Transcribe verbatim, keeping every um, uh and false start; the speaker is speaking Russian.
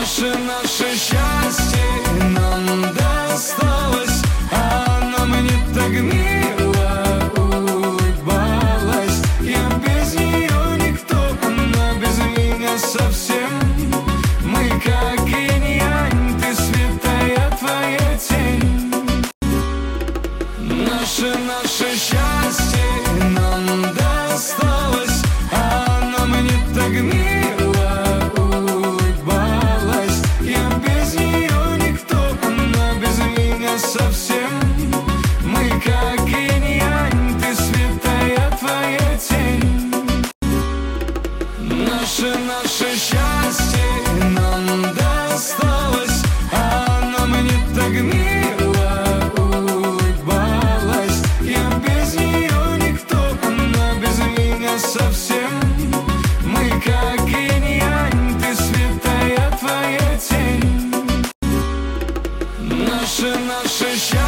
Наше, наше счастье нам досталось, а она мне так мило улыбалась. Я без нее никто, она без меня совсем. Мы как инь-янь, ты свет, а я твоя тень. Наше, наше счастье нам досталось, а она мне так мило улыбалась. Я без нее никто, она без меня совсем. Мы как инь-янь, ты свет, а я твоя тень. Наше, наше счастье нам досталось, а она мне так мило улыбалась. Я без нее никто, она без меня совсем. Мы как инь-янь, ты свет, а я твоя тень. Наше, наше счастье